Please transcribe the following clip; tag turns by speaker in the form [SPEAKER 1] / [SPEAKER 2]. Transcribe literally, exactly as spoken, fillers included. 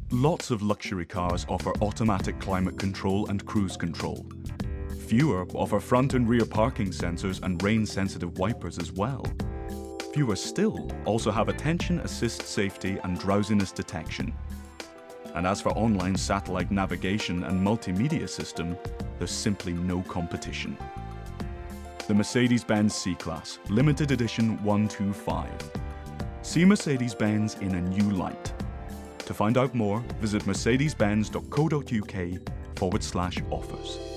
[SPEAKER 1] Lots of luxury cars offer automatic climate control and cruise control. Fewer offer front and rear parking sensors and rain-sensitive wipers as well. Fewer still also have attention assist safety and drowsiness detection. And as for online satellite navigation and multimedia system, there's simply no competition. The Mercedes-Benz C-Class, limited edition one two five. See Mercedes-Benz in a new light. To find out more, visit mercedes benz dot co dot uk forward slash offers.